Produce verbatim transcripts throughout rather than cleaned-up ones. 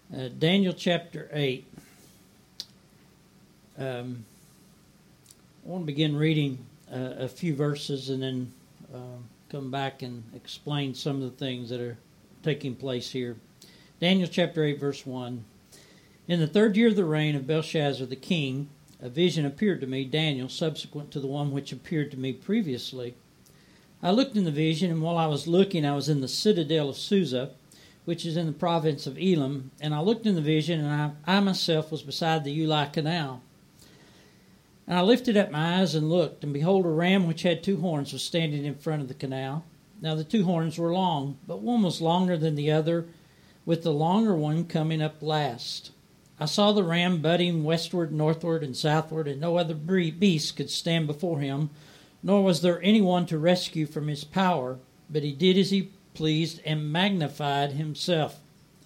Uh, Daniel chapter eight. Um, I want to begin reading uh, a few verses and then uh, come back and explain some of the things that are taking place here. Daniel chapter eight, verse one. In the third year of the reign of Belshazzar the king, a vision appeared to me, Daniel, subsequent to the one which appeared to me previously. I looked in the vision, and while I was looking, I was in the citadel of Susa, which is in the province of Elam, and I looked in the vision, and I, I myself was beside the Ulai Canal. And I lifted up my eyes and looked, and behold, a ram which had two horns was standing in front of the canal. Now the two horns were long, but one was longer than the other, with the longer one coming up last. I saw the ram butting westward, northward, and southward, and no other beast could stand before him, nor was there anyone to rescue from his power, but he did as he pleased and magnified himself.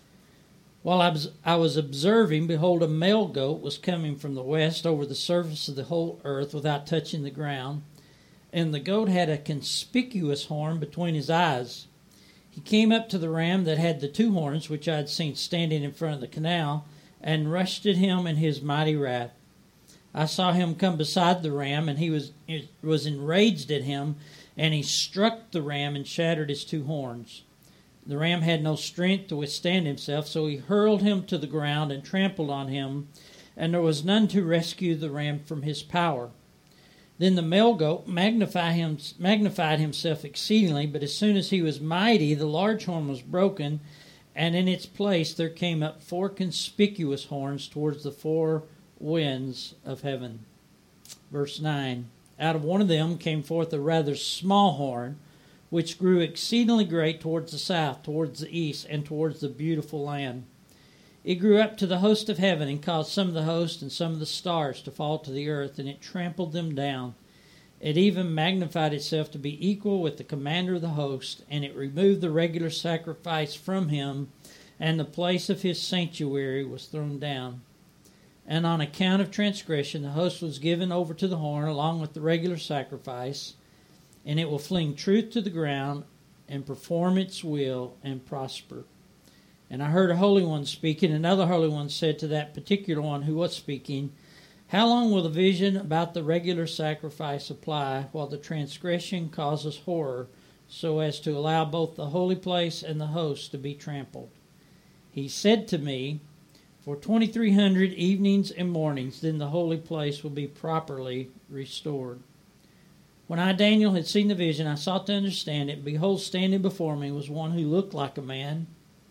While I was observing, behold, a male goat was coming from the west over the surface of the whole earth without touching the ground, and the goat had a conspicuous horn between his eyes. He came up to the ram that had the two horns, which I had seen standing in front of the canal, and rushed at him in his mighty wrath. I saw him come beside the ram, and he was was enraged at him, and he struck the ram and shattered his two horns. The ram had no strength to withstand himself, so he hurled him to the ground and trampled on him, and there was none to rescue the ram from his power. Then the male goat magnified, him, magnified himself exceedingly, but as soon as he was mighty, the large horn was broken, and in its place there came up four conspicuous horns towards the four winds of heaven. Verse nine. Out of one of them came forth a rather small horn, which grew exceedingly great towards the south, towards the east, and towards the beautiful land. It grew up to the host of heaven, and caused some of the host and some of the stars to fall to the earth, and it trampled them down. It even magnified itself to be equal with the commander of the host, and it removed the regular sacrifice from him, and the place of his sanctuary was thrown down. And on account of transgression, the host was given over to the horn along with the regular sacrifice, and it will fling truth to the ground and perform its will and prosper. And I heard a holy one speaking, and another holy one said to that particular one who was speaking, how long will the vision about the regular sacrifice apply while the transgression causes horror, so as to allow both the holy place and the host to be trampled? He said to me, for twenty-three hundred evenings and mornings, then the holy place will be properly restored. When I, Daniel, had seen the vision, I sought to understand it. Behold, standing before me was one who looked like a man.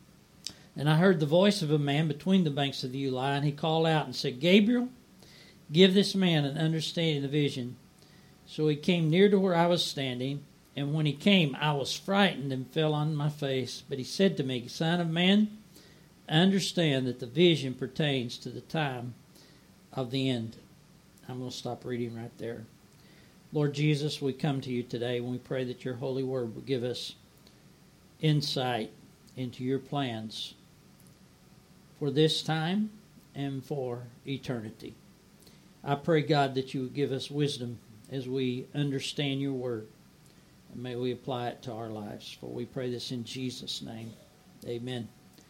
And I heard the voice of a man between the banks of the Ulai, and he called out and said, Gabriel, give this man an understanding of the vision. So he came near to where I was standing, and when he came, I was frightened and fell on my face. But he said to me, Son of man, understand that the vision pertains to the time of the end. I'm going to stop reading right there. Lord Jesus, we come to you today and we pray that your holy word will give us insight into your plans for this time and for eternity. I pray, God, that you would give us wisdom as we understand your word, and may we apply it to our lives. For we pray this in Jesus' name. Amen.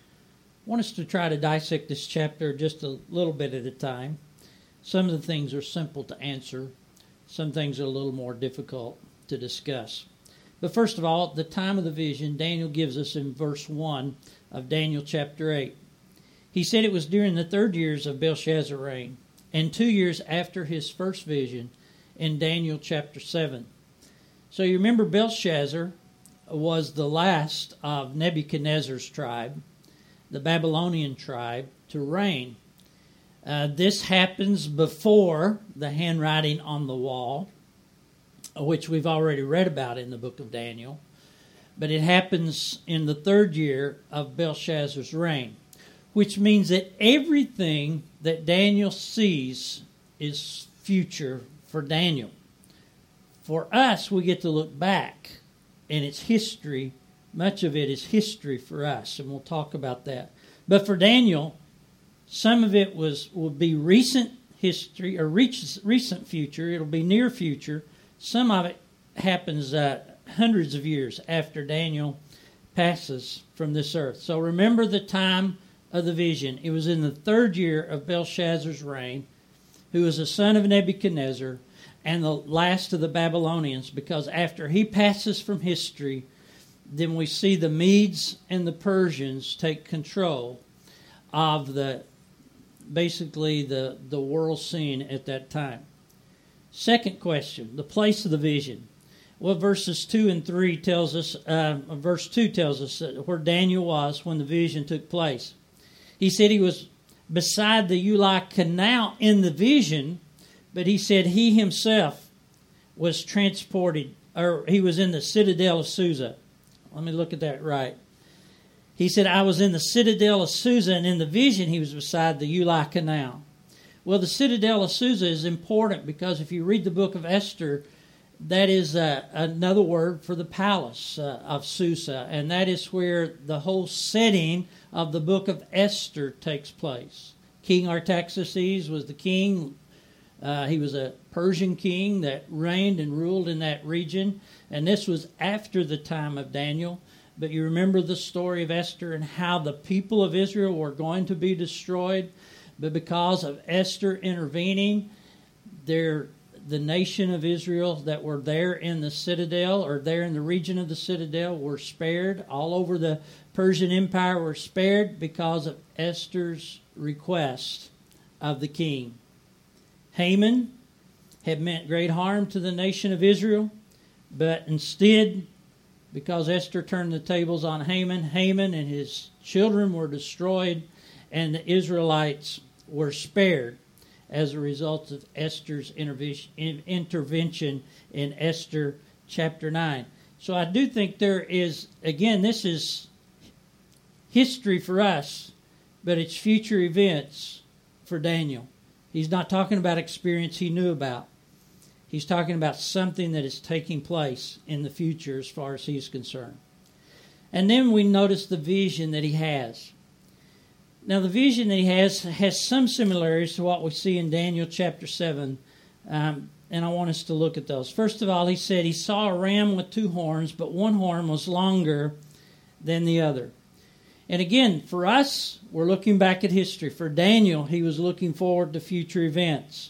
I want us to try to dissect this chapter just a little bit at a time. Some of the things are simple to answer. Some things are a little more difficult to discuss. But first of all, the time of the vision, Daniel gives us in verse one of Daniel chapter eight. He said it was during the third years of Belshazzar's reign, and two years after his first vision in Daniel chapter seven. So you remember Belshazzar was the last of Nebuchadnezzar's tribe, the Babylonian tribe, to reign. Uh, this happens before the handwriting on the wall, which we've already read about in the book of Daniel. But it happens in the third year of Belshazzar's reign, which means that everything that Daniel sees is future for Daniel. For us, we get to look back, and it's history. Much of it is history for us, and we'll talk about that. But for Daniel, some of it was will be recent history or recent future. It'll be near future. Some of it happens uh, hundreds of years after Daniel passes from this earth. So remember the time of the vision. It was in the third year of Belshazzar's reign, who was a son of Nebuchadnezzar, and the last of the Babylonians, because after he passes from history, then we see the Medes and the Persians take control of the basically the, the world scene at that time. Second question, the place of the vision. Well, verses two and three tells us, uh, verse two tells us where Daniel was when the vision took place. He said he was beside the Ulai Canal in the vision, but he said he himself was transported, or he was in the citadel of Susa. Let me look at that right. He said, I was in the citadel of Susa, and in the vision he was beside the Ulai Canal. Well, the citadel of Susa is important because if you read the book of Esther, that is uh, another word for the palace uh, of Susa, and that is where the whole setting of the book of Esther takes place. King Artaxerxes was the king. Uh, he was a Persian king that reigned and ruled in that region, and this was after the time of Daniel. But you remember the story of Esther and how the people of Israel were going to be destroyed, but because of Esther intervening, their the nation of Israel that were there in the citadel or there in the region of the citadel were spared. All over the Persian Empire were spared because of Esther's request of the king. Haman had meant great harm to the nation of Israel, but instead, because Esther turned the tables on Haman, Haman and his children were destroyed, and the Israelites were spared as a result of Esther's intervention in Esther chapter nine. So I do think there is, again, this is history for us, but it's future events for Daniel. He's not talking about experience he knew about. He's talking about something that is taking place in the future as far as he's concerned. And then we notice the vision that he has. Now, the vision that he has has some similarities to what we see in Daniel chapter seven, um, and I want us to look at those. First of all, he said he saw a ram with two horns, but one horn was longer than the other. And again, for us, we're looking back at history. For Daniel, he was looking forward to future events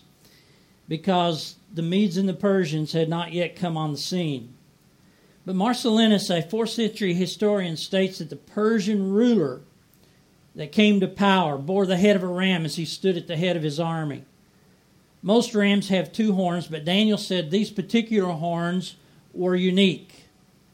because the Medes and the Persians had not yet come on the scene. But Marcellinus, a fourth century historian, states that the Persian ruler that came to power bore the head of a ram as he stood at the head of his army. Most rams have two horns, but Daniel said these particular horns were unique.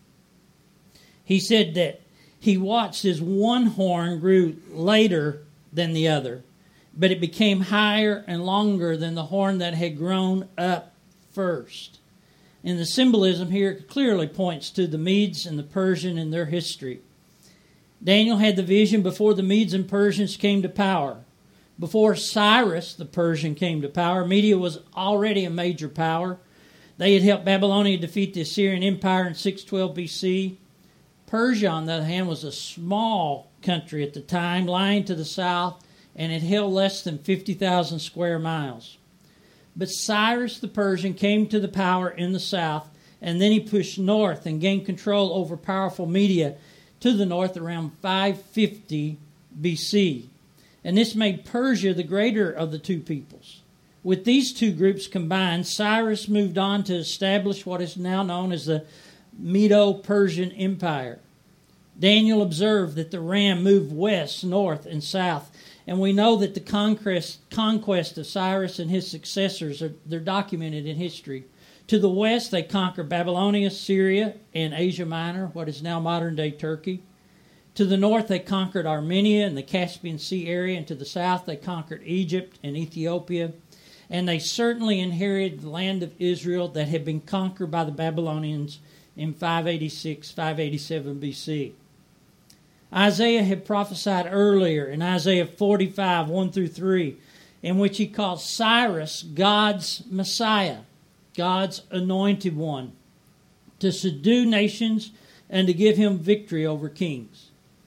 He said that he watched as one horn grew later than the other, but it became higher and longer than the horn that had grown up first. And the symbolism here clearly points to the Medes and the Persian and their history. Daniel had the vision before the Medes and Persians came to power. Before Cyrus, the Persian, came to power, Media was already a major power. They had helped Babylonia defeat the Assyrian Empire in six twelve B C. Persia, on the other hand, was a small country at the time, lying to the south, and it held less than fifty thousand square miles. But Cyrus the Persian came to the power in the south, and then he pushed north and gained control over powerful Media to the north around five fifty B C. And this made Persia the greater of the two peoples. With these two groups combined, Cyrus moved on to establish what is now known as the Medo-Persian Empire. Daniel observed that the ram moved west, north, and south. And we know that the conquest, conquest of Cyrus and his successors, are they're documented in history. To the west, they conquered Babylonia, Syria, and Asia Minor, what is now modern-day Turkey. To the north, they conquered Armenia and the Caspian Sea area. And to the south, they conquered Egypt and Ethiopia. And they certainly inherited the land of Israel that had been conquered by the Babylonians in five eighty-six, five eighty-seven B C. Isaiah had prophesied earlier in Isaiah forty-five, one through three, in which he called Cyrus God's Messiah, God's anointed one, to subdue nations and to give him victory over kings.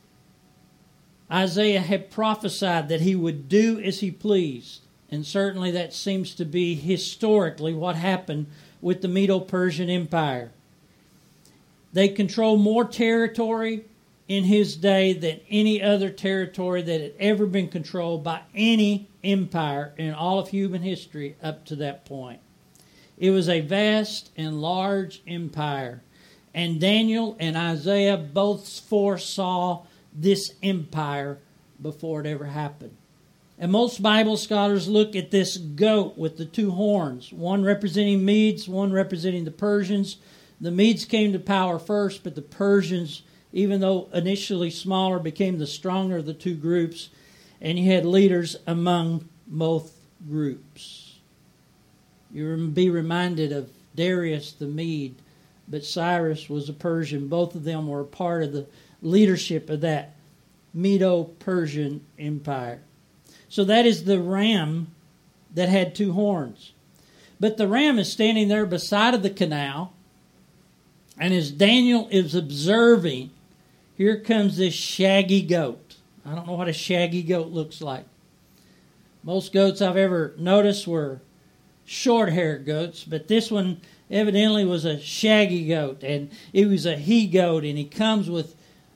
Isaiah had prophesied that he would do as he pleased, and certainly that seems to be historically what happened with the Medo-Persian Empire. They controlled more territory in his day than any other territory that had ever been controlled by any empire in all of human history up to that point. It was a vast and large empire. And Daniel and Isaiah both foresaw this empire before it ever happened. And most Bible scholars look at this goat with the two horns, one representing Medes, one representing the Persians. The Medes came to power first, but the Persians, even though initially smaller, became the stronger of the two groups. And you had leaders among both groups. You'll be reminded of Darius the Mede, but Cyrus was a Persian. Both of them were a part of the leadership of that Medo-Persian Empire. So that is the ram that had two horns. But the ram is standing there beside of the canal, and as Daniel is observing, here comes this shaggy goat. I don't know what a shaggy goat looks like. Most goats I've ever noticed were short-haired goats, but this one evidently was a shaggy goat, and it was a he-goat, and he comes with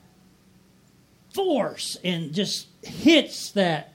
force and just hits that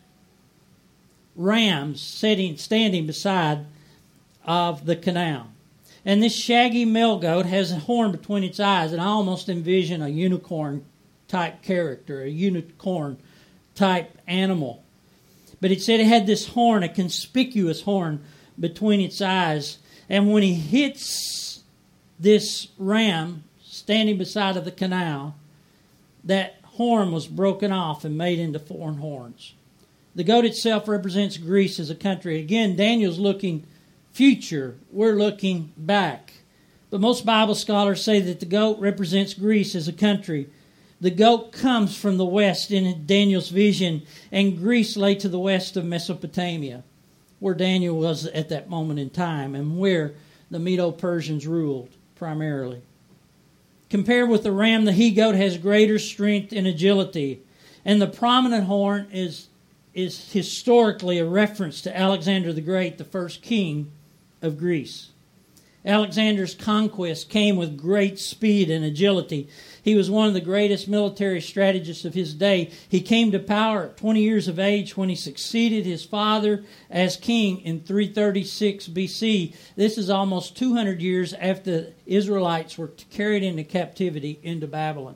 ram sitting, standing beside of the canal. And this shaggy male goat has a horn between its eyes, and I almost envision a unicorn-type character, a unicorn-type animal. But it said it had this horn, a conspicuous horn, between its eyes. And when he hits this ram standing beside of the canal, that horn was broken off and made into four horns. The goat itself represents Greece as a country. Again, Daniel's looking future. We're looking back. But most Bible scholars say that the goat represents Greece as a country. The goat comes from the west in Daniel's vision, and Greece lay to the west of Mesopotamia, where Daniel was at that moment in time and where the Medo-Persians ruled primarily. Compared with the ram, the he-goat has greater strength and agility. And the prominent horn is, is historically a reference to Alexander the Great, the first king of Greece. Alexander's conquest came with great speed and agility. He was one of the greatest military strategists of his day. He came to power at twenty years of age when he succeeded his father as king in three thirty-six B C. This is almost two hundred years after the Israelites were carried into captivity into Babylon.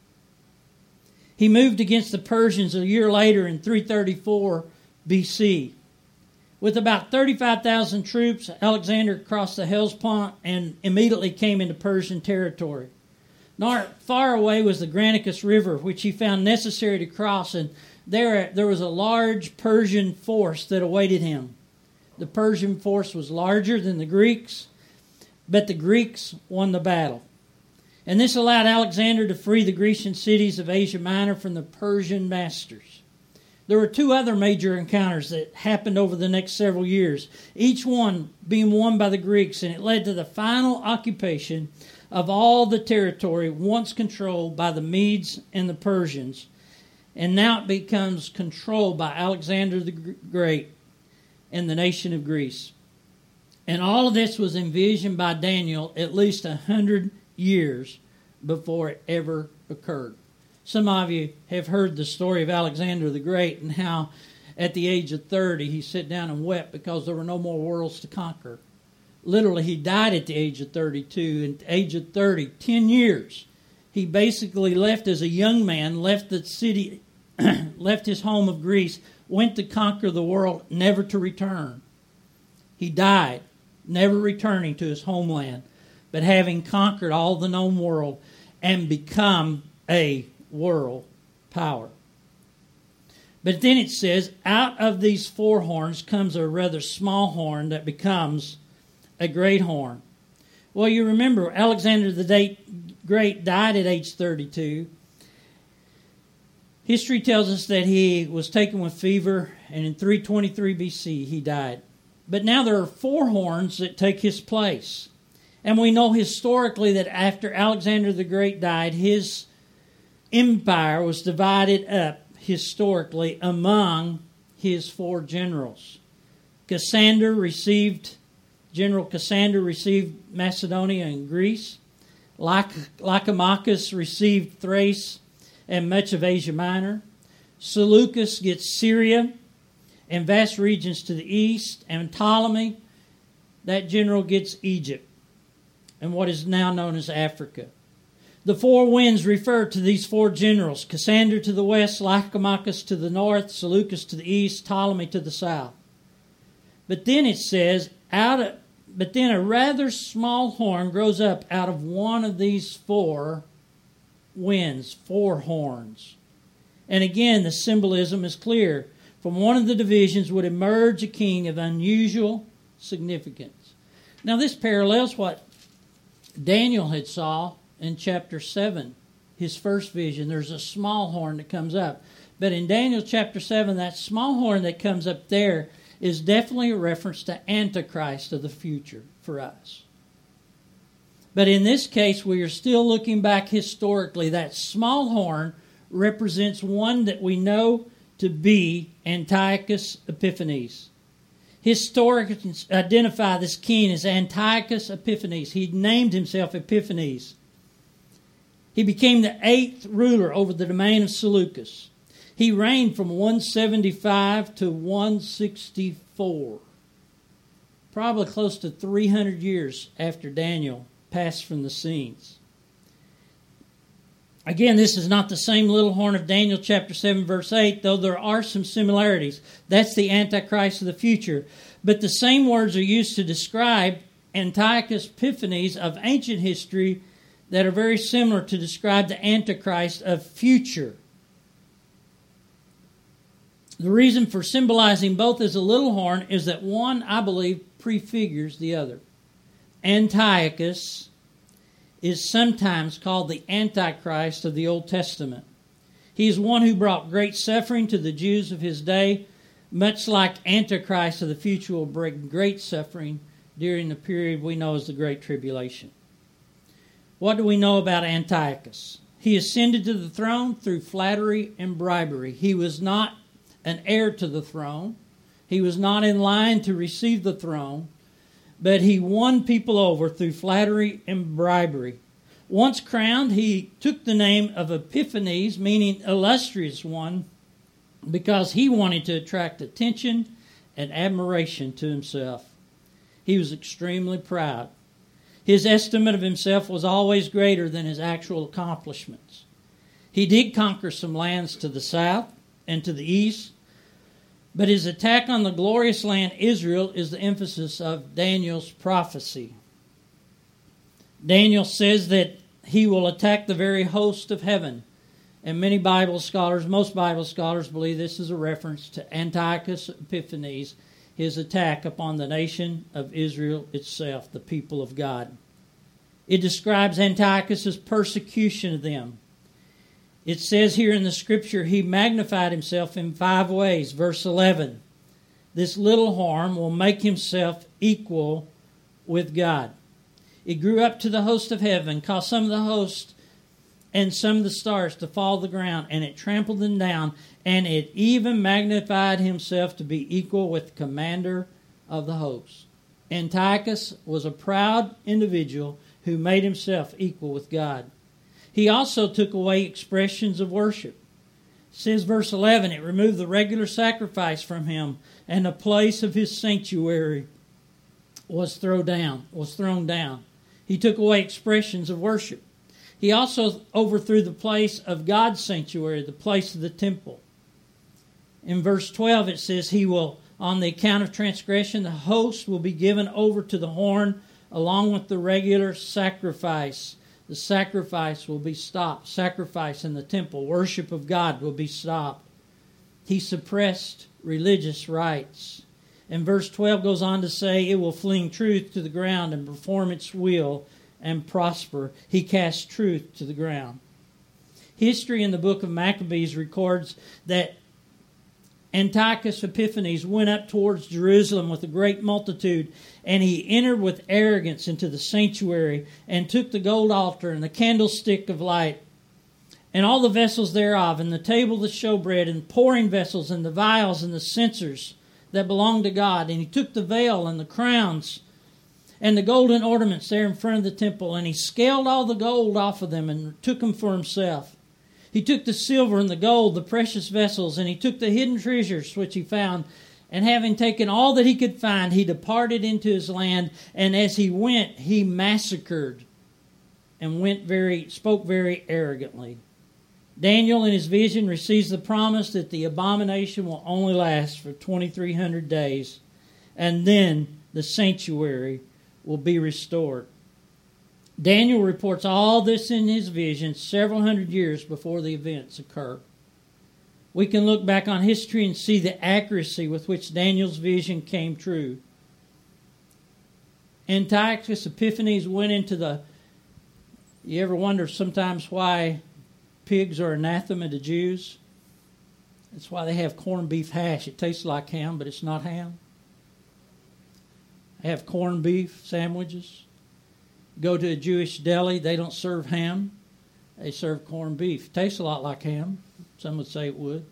He moved against the Persians a year later in three thirty-four B C. With about thirty-five thousand troops, Alexander crossed the Hellespont and immediately came into Persian territory. Not far away was the Granicus River, which he found necessary to cross, and there, there was a large Persian force that awaited him. The Persian force was larger than the Greeks, but the Greeks won the battle. And this allowed Alexander to free the Grecian cities of Asia Minor from the Persian masters. There were two other major encounters that happened over the next several years, each one being won by the Greeks, and it led to the final occupation of all the territory once controlled by the Medes and the Persians. And now it becomes controlled by Alexander the Great and the nation of Greece. And all of this was envisioned by Daniel at least a hundred years before it ever occurred. Some of you have heard the story of Alexander the Great and how at the age of thirty he sat down and wept because there were no more worlds to conquer. Literally, he died at the age of thirty-two. And at the age of thirty, ten years, he basically left as a young man, left the city, left his home of Greece, went to conquer the world, never to return. He died, never returning to his homeland, but having conquered all the known world and become a world power. But then it says, out of these four horns comes a rather small horn that becomes a great horn. Well, you remember Alexander the Great died at age thirty-two. History tells us that he was taken with fever, and in three twenty-three B C he died. But now there are four horns that take his place. And we know historically that after Alexander the Great died, his empire was divided up historically among his four generals. Cassander received General Cassander received Macedonia and Greece. Lycomachus received Thrace. and much of Asia Minor. Seleucus gets Syria and vast regions to the east, and Ptolemy, that general, gets Egypt and what is now known as Africa. The four winds refer to these four generals: Cassander to the west, Lycomachus to the north, Seleucus to the east, Ptolemy to the south. But then it says, out of, but then a rather small horn grows up out of one of these four winds, four horns. And again, the symbolism is clear. From one of the divisions would emerge a king of unusual significance. Now this parallels what Daniel had saw in chapter seven, his first vision. There's a small horn that comes up. But in Daniel chapter seven, that small horn that comes up there is definitely a reference to Antichrist of the future for us. But in this case, we are still looking back historically. That small horn represents one that we know to be Antiochus Epiphanes. Historians identify this king as Antiochus Epiphanes. He named himself Epiphanes. He became the eighth ruler over the domain of Seleucus. He reigned from one seventy-five to one sixty-four. Probably close to three hundred years after Daniel passed from the scenes. Again, this is not the same little horn of Daniel chapter seven, verse eight, though there are some similarities. That's the Antichrist of the future. But the same words are used to describe Antiochus Epiphanes of ancient history that are very similar to describe the Antichrist of future. The reason for symbolizing both as a little horn is that one, I believe, prefigures the other. Antiochus is sometimes called the Antichrist of the Old Testament. He is one who brought great suffering to the Jews of his day, much like Antichrist of the future will bring great suffering during the period we know as the Great Tribulation. What do we know about Antiochus? He ascended to the throne through flattery and bribery. He was not an heir to the throne. He was not in line to receive the throne, but he won people over through flattery and bribery. Once crowned, he took the name of Epiphanes, meaning illustrious one, because he wanted to attract attention and admiration to himself. He was extremely proud. His estimate of himself was always greater than his actual accomplishments. He did conquer some lands to the south and to the east, but his attack on the glorious land Israel is the emphasis of Daniel's prophecy. Daniel says that he will attack the very host of heaven. And many Bible scholars, most Bible scholars, believe this is a reference to Antiochus Epiphanes, his attack upon the nation of Israel itself, the people of God. It describes Antiochus' persecution of them. It says here in the scripture, he magnified himself in five ways. Verse eleven, this little horn will make himself equal with God. It grew up to the host of heaven, caused some of the host and some of the stars to fall to the ground, and it trampled them down, and it even magnified himself to be equal with the commander of the host. Antiochus was a proud individual who made himself equal with God. He also took away expressions of worship. It says, verse eleven, it removed the regular sacrifice from him, and the place of his sanctuary was thrown down. Was thrown down. He took away expressions of worship. He also overthrew the place of God's sanctuary, the place of the temple. In verse twelve it says, he will, on the account of transgression, the host will be given over to the horn along with the regular sacrifice. The sacrifice will be stopped. Sacrifice in the temple, worship of God will be stopped. He suppressed religious rites. And verse twelve goes on to say, it will fling truth to the ground and perform its will and prosper. He cast truth to the ground. History in the book of Maccabees records that Antiochus Epiphanes went up towards Jerusalem with a great multitude, and he entered with arrogance into the sanctuary and took the gold altar and the candlestick of light and all the vessels thereof and the table of the showbread and pouring vessels and the vials and the censers that belonged to God. And he took the veil and the crowns and the golden ornaments there in front of the temple, and he scaled all the gold off of them and took them for himself. He took the silver and the gold, the precious vessels, and he took the hidden treasures which he found. And having taken all that he could find, he departed into his land. And as he went, he massacred and went very spoke very arrogantly. Daniel, in his vision, receives the promise that the abomination will only last for twenty-three hundred days, and then the sanctuary will be restored. Daniel reports all this in his vision several hundred years before the events occur. We can look back on history and see the accuracy with which Daniel's vision came true. Antiochus Epiphanes went into the... You ever wonder sometimes why pigs are anathema to Jews? That's why they have corned beef hash. It tastes like ham, but it's not ham. They have corned beef sandwiches. Go to a Jewish deli, they don't serve ham. They serve corned beef. Tastes a lot like ham. Some would say it would.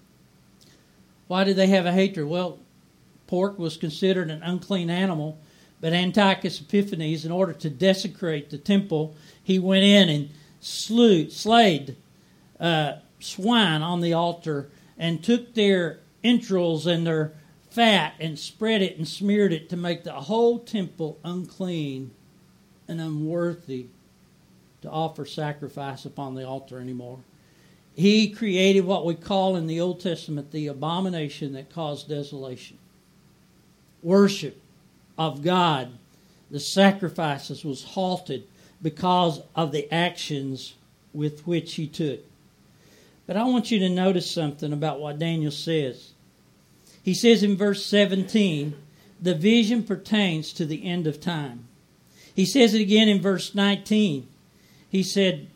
Why did they have a hatred? Well, pork was considered an unclean animal, but Antiochus Epiphanes, in order to desecrate the temple, he went in and slew, slayed uh, swine on the altar and took their entrails and their fat and spread it and smeared it to make the whole temple unclean and unworthy to offer sacrifice upon the altar anymore. He created what we call in the Old Testament the abomination that caused desolation. Worship of God, the sacrifices, was halted because of the actions with which he took. But I want you to notice something about what Daniel says. He says in verse seventeen, the vision pertains to the end of time. He says it again in verse nineteen. He said,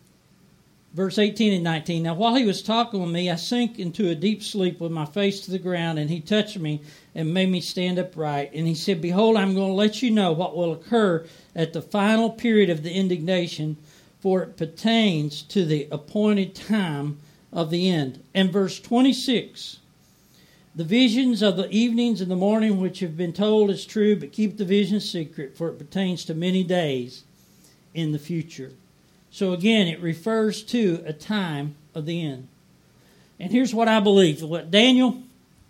verse eighteen and nineteen, now while he was talking with me, I sank into a deep sleep with my face to the ground, and he touched me and made me stand upright. And he said, behold, I'm going to let you know what will occur at the final period of the indignation, for it pertains to the appointed time of the end. And verse twenty-six, the visions of the evenings and the morning which have been told is true, but keep the vision secret, for it pertains to many days in the future. So again, it refers to a time of the end. And here's what I believe. What Daniel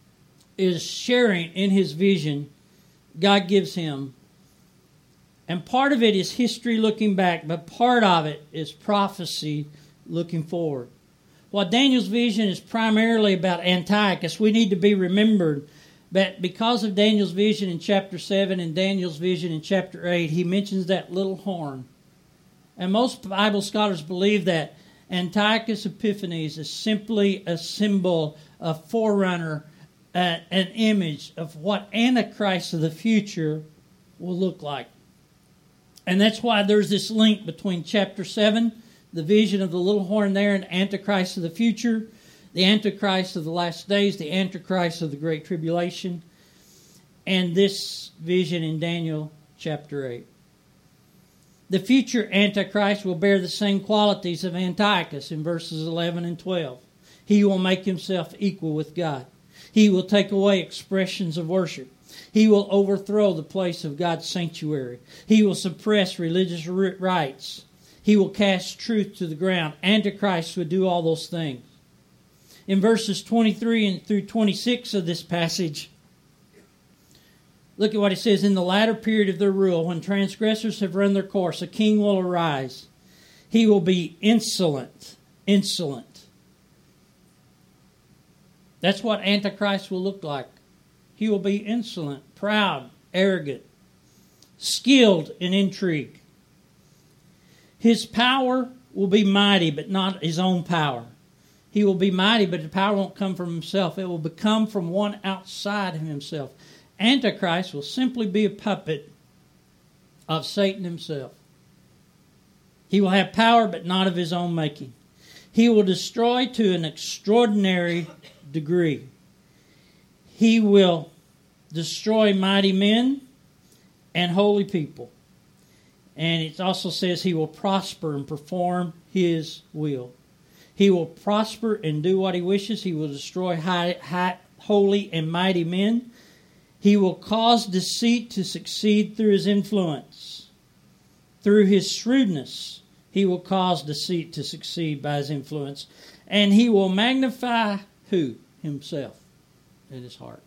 is sharing in his vision, God gives him. And part of it is history looking back, but part of it is prophecy looking forward. While Daniel's vision is primarily about Antiochus, we need to be remembered that because of Daniel's vision in chapter seven and Daniel's vision in chapter eight, he mentions that little horn. And most Bible scholars believe that Antiochus Epiphanes is simply a symbol, a forerunner, uh, an image of what Antichrist of the future will look like. And that's why there's this link between chapter seven, the vision of the little horn there, and Antichrist of the future, the Antichrist of the last days, the Antichrist of the Great Tribulation, and this vision in Daniel chapter eight. The future Antichrist will bear the same qualities of Antiochus in verses eleven and twelve. He will make himself equal with God. He will take away expressions of worship. He will overthrow the place of God's sanctuary. He will suppress religious rites. He will cast truth to the ground. Antichrist would do all those things. In verses twenty-three and through twenty-six of this passage, look at what it says. In the latter period of their rule, when transgressors have run their course, a king will arise. He will be insolent. Insolent. That's what Antichrist will look like. He will be insolent, proud, arrogant, skilled in intrigue. His power will be mighty, but not his own power. He will be mighty, but the power won't come from himself. It will come from one outside of himself. Antichrist will simply be a puppet of Satan himself. He will have power, but not of his own making. He will destroy to an extraordinary degree. He will destroy mighty men and holy people. And it also says he will prosper and perform his will. He will prosper and do what he wishes. He will destroy high, high, holy and mighty men. He will cause deceit to succeed through his influence, through his shrewdness, He will cause deceit to succeed by his influence. And he will magnify who? Himself in his heart.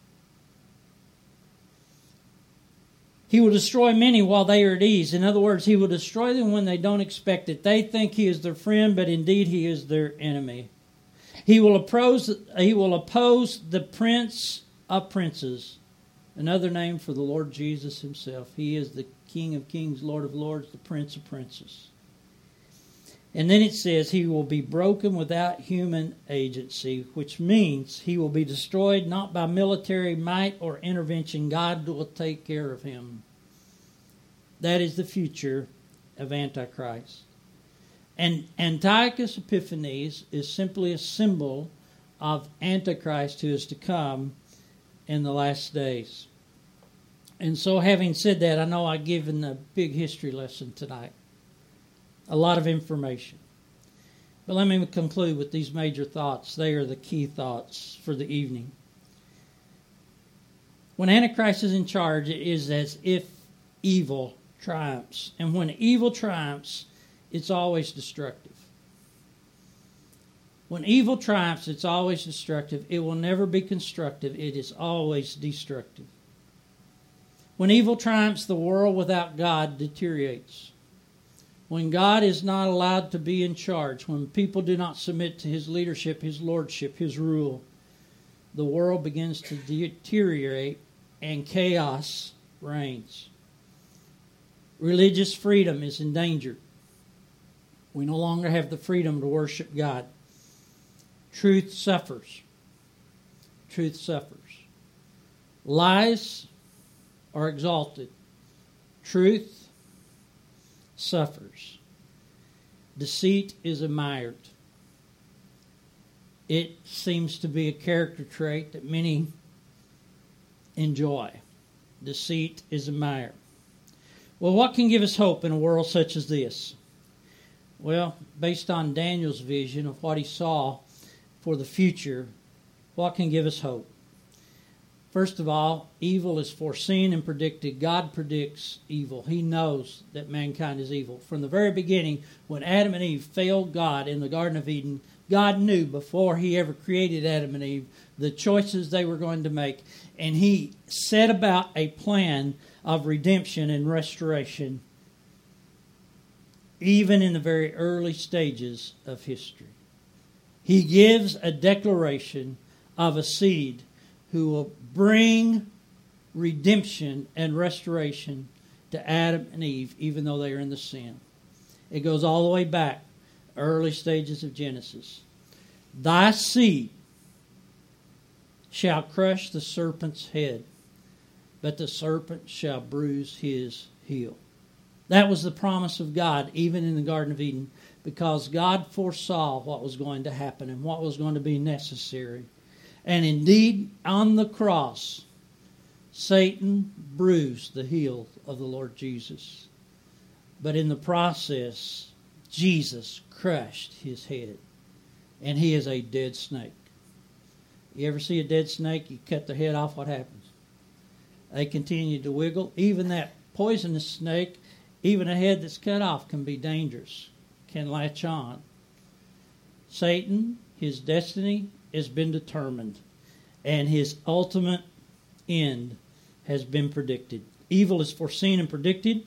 He will destroy many while they are at ease. In other words, he will destroy them when they don't expect it. They think he is their friend, but indeed he is their enemy. He will oppose, he will oppose the prince of princes, another name for the Lord Jesus himself. He is the King of kings, Lord of lords, the Prince of princes. And then it says he will be broken without human agency, which means he will be destroyed not by military might or intervention. God will take care of him. That is the future of Antichrist. And Antiochus Epiphanes is simply a symbol of Antichrist who is to come in the last days. And so having said that, I know I've given a big history lesson tonight. A lot of information. But let me conclude with these major thoughts. They are the key thoughts for the evening. When Antichrist is in charge, it is as if evil triumphs. And when evil triumphs, it's always destructive. When evil triumphs, it's always destructive. It will never be constructive. It is always destructive. When evil triumphs, the world without God deteriorates. When God is not allowed to be in charge, when people do not submit to his leadership, his lordship, his rule, the world begins to deteriorate and chaos reigns. Religious freedom is endangered. We no longer have the freedom to worship God. Truth suffers. Truth suffers. Lies are exalted. Truth suffers. Deceit is admired. It seems to be a character trait that many enjoy. Deceit is admired. Well, what can give us hope in a world such as this? Well, based on Daniel's vision of what he saw for the future, what can give us hope? First of all, evil is foreseen and predicted. God predicts evil. He knows that mankind is evil. From the very beginning, when Adam and Eve failed God in the Garden of Eden, God knew before he ever created Adam and Eve the choices they were going to make. And he set about a plan of redemption and restoration, even in the very early stages of history. He gives a declaration of a seed who will bring redemption and restoration to Adam and Eve, even though they are in the sin. It goes all the way back, early stages of Genesis. Thy seed shall crush the serpent's head, but the serpent shall bruise his heel. That was the promise of God, even in the Garden of Eden, because God foresaw what was going to happen and what was going to be necessary. And indeed, on the cross, Satan bruised the heel of the Lord Jesus. But in the process, Jesus crushed his head. And he is a dead snake. You ever see a dead snake? You cut the head off, what happens? They continue to wiggle. Even that poisonous snake, even a head that's cut off can be dangerous, can latch on. Satan, his destiny has been determined, and his ultimate end has been predicted. Evil is foreseen and predicted.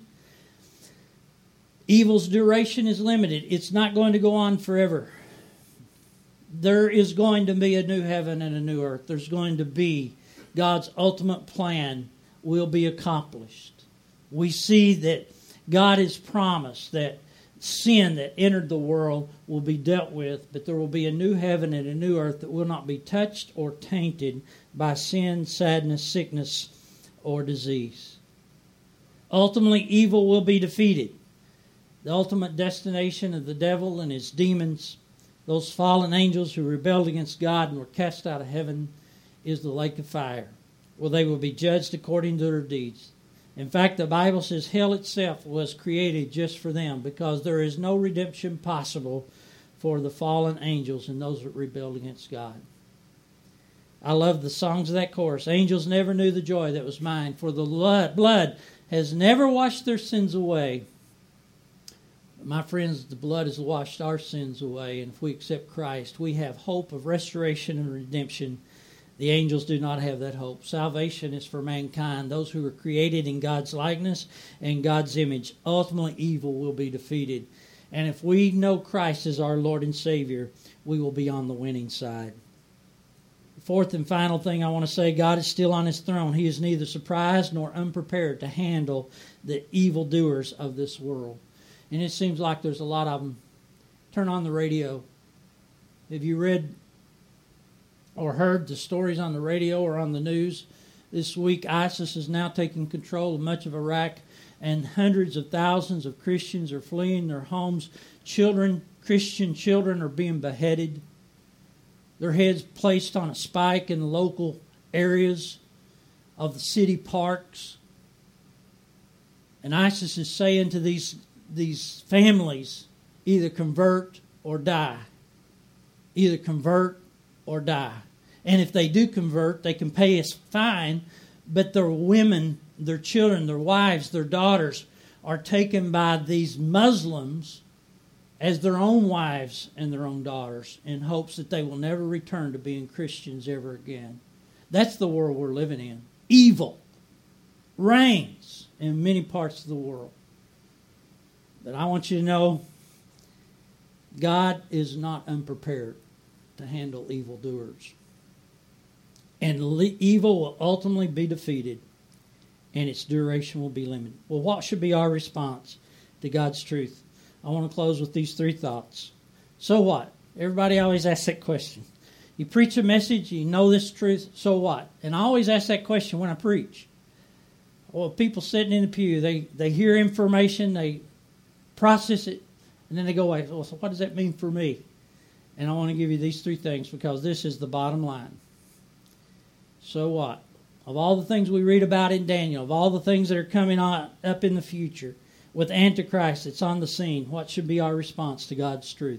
Evil's duration is limited. It's not going to go on forever. There is going to be a new heaven and a new earth. There's going to be God's ultimate plan will be accomplished. We see that God has promised that sin that entered the world will be dealt with, but there will be a new heaven and a new earth that will not be touched or tainted by sin, sadness, sickness, or disease. Ultimately, evil will be defeated. The ultimate destination of the devil and his demons, those fallen angels who rebelled against God and were cast out of heaven, is the lake of fire, where they will be judged according to their deeds. In fact, the Bible says hell itself was created just for them, because there is no redemption possible for the fallen angels and those that rebelled against God. I love the songs of that chorus. Angels never knew the joy that was mine, for the blood has never washed their sins away. My friends, the blood has washed our sins away, and if we accept Christ, we have hope of restoration and redemption. The angels do not have that hope. Salvation is for mankind, those who are created in God's likeness and God's image. Ultimately, evil will be defeated. And if we know Christ as our Lord and Savior, we will be on the winning side. Fourth and final thing I want to say, God is still on His throne. He is neither surprised nor unprepared to handle the evildoers of this world. And it seems like there's a lot of them. Turn on the radio. Have you read or heard the stories on the radio or on the news? This week, ISIS is now taking control of much of Iraq, and hundreds of thousands of Christians are fleeing their homes. Children, Christian children, are being beheaded. Their heads placed on a spike in the local areas of the city parks. And ISIS is saying to these, these families, either convert or die. Either convert or die. And if they do convert, they can pay a fine, but their women, their children, their wives, their daughters are taken by these Muslims as their own wives and their own daughters in hopes that they will never return to being Christians ever again. That's the world we're living in. Evil reigns in many parts of the world. But I want you to know, God is not unprepared to handle evildoers. And le- evil will ultimately be defeated, and its duration will be limited. Well, what should be our response to God's truth? I want to close with these three thoughts. So what? Everybody always asks that question. You preach a message, you know this truth, so what? And I always ask that question when I preach. Well, people sitting in the pew, they, they hear information, they process it, and then they go away. Well, so what does that mean for me? And I want to give you these three things because this is the bottom line. So what? Of all the things we read about in Daniel, of all the things that are coming on up in the future, with Antichrist that's on the scene, what should be our response to God's truth?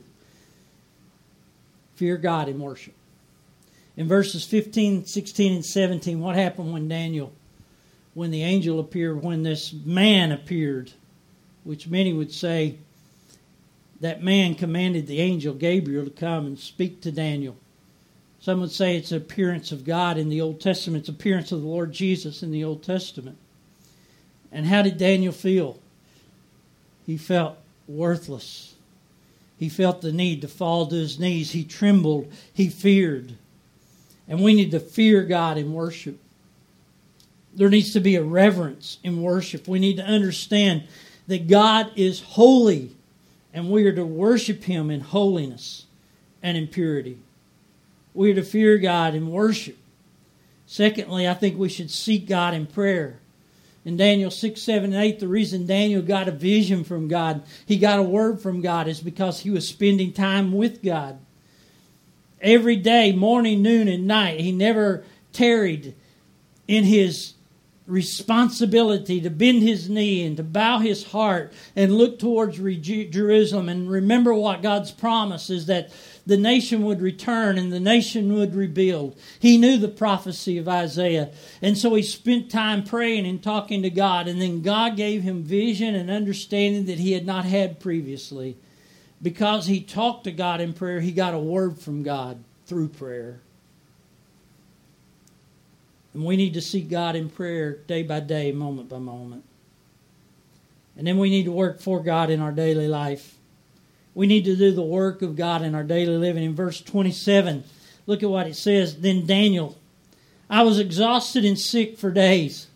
Fear God and worship. In verses fifteen, sixteen, and seventeen, what happened when Daniel, when the angel appeared, when this man appeared, which many would say that man commanded the angel Gabriel to come and speak to Daniel. Some would say it's an appearance of God in the Old Testament. It's an appearance of the Lord Jesus in the Old Testament. And how did Daniel feel? He felt worthless. He felt the need to fall to his knees. He trembled. He feared. And we need to fear God in worship. There needs to be a reverence in worship. We need to understand that God is holy, and we are to worship Him in holiness and in purity. We are to fear God in worship. Secondly, I think we should seek God in prayer. In Daniel six, seven, and eight, the reason Daniel got a vision from God, he got a word from God, is because he was spending time with God. Every day, morning, noon, and night, he never tarried in his responsibility to bend his knee and to bow his heart and look towards Jerusalem and remember what God's promise is, that the nation would return and the nation would rebuild. He knew the prophecy of Isaiah, and so he spent time praying and talking to God, and then God gave him vision and understanding that he had not had previously. Because he talked to God in prayer, he got a word from God through prayer. And we need to seek God in prayer day by day, moment by moment. And then we need to work for God in our daily life. We need to do the work of God in our daily living. In verse twenty-seven, look at what it says. Then Daniel, I was exhausted and sick for days.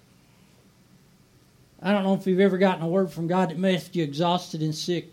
I don't know if you've ever gotten a word from God that left you exhausted and sick.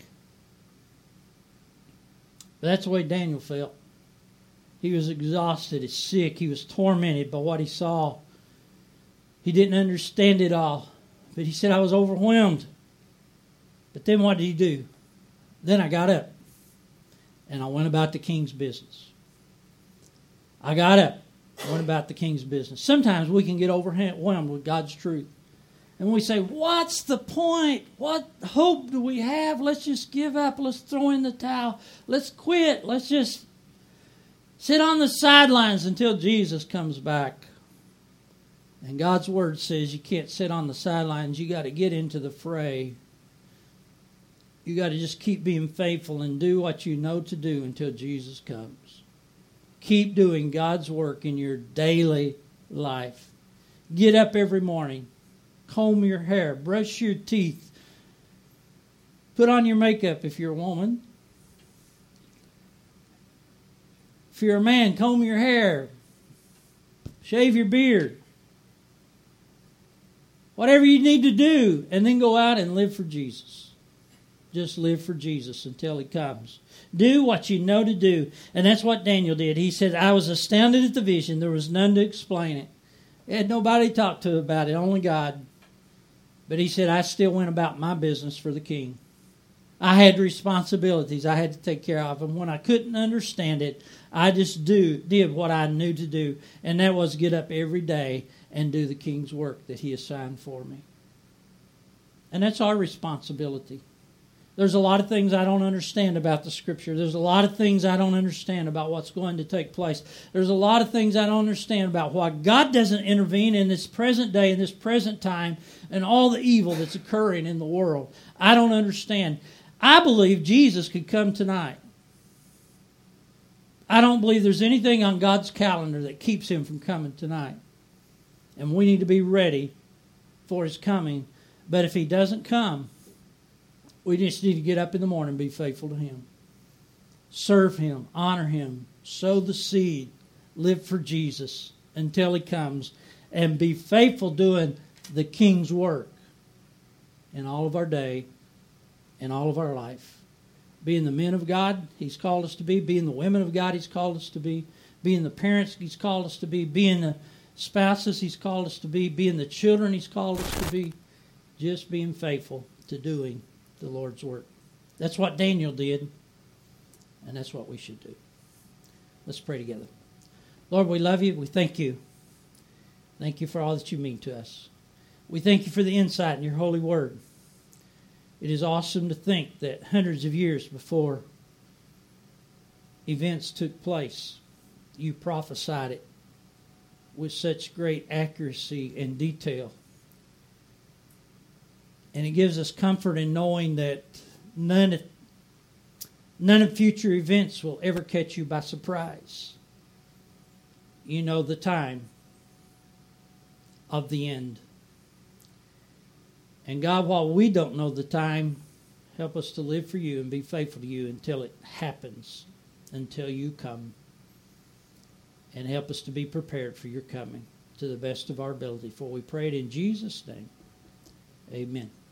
But that's the way Daniel felt. He was exhausted and sick. He was tormented by what he saw. He didn't understand it all. But he said, I was overwhelmed. But then what did he do? Then I got up. And I went about the king's business. I got up. I went about the king's business. Sometimes we can get overwhelmed with God's truth. And we say, what's the point? What hope do we have? Let's just give up. Let's throw in the towel. Let's quit. Let's just sit on the sidelines until Jesus comes back. And God's Word says you can't sit on the sidelines. You got to get into the fray. You got to just keep being faithful and do what you know to do until Jesus comes. Keep doing God's work in your daily life. Get up every morning. Comb your hair. Brush your teeth. Put on your makeup if you're a woman. If you're a man, comb your hair. Shave your beard. Whatever you need to do. And then go out and live for Jesus. Just live for Jesus until He comes. Do what you know to do. And that's what Daniel did. He said, I was astounded at the vision. There was none to explain it. He had nobody to talk to about it, only God. But he said, I still went about my business for the king. I had responsibilities I had to take care of. And when I couldn't understand it, I just do did what I knew to do. And that was get up every day and do the king's work that He assigned for me. And that's our responsibility. There's a lot of things I don't understand about the Scripture. There's a lot of things I don't understand about what's going to take place. There's a lot of things I don't understand about why God doesn't intervene in this present day, in this present time, and all the evil that's occurring in the world. I don't understand. I believe Jesus could come tonight. I don't believe there's anything on God's calendar that keeps Him from coming tonight. And we need to be ready for His coming. But if He doesn't come, we just need to get up in the morning and be faithful to Him. Serve Him, honor Him, sow the seed, live for Jesus until He comes, and be faithful doing the King's work in all of our day, in all of our life. Being the men of God He's called us to be, being the women of God He's called us to be, being the parents He's called us to be, being the spouses He's called us to be, being the children He's called us to be, just being faithful to doing the Lord's work. That's what Daniel did, and that's what we should do. Let's pray together. Lord, we love You. We thank You. Thank You for all that You mean to us. We thank You for the insight in Your holy word. It is awesome to think that hundreds of years before events took place, You prophesied it with such great accuracy and detail. And it gives us comfort in knowing that none of, none of future events will ever catch You by surprise. You know the time of the end. And God, while we don't know the time, help us to live for You and be faithful to You until it happens, until You come. And help us to be prepared for Your coming to the best of our ability. For we pray it in Jesus' name. Amen.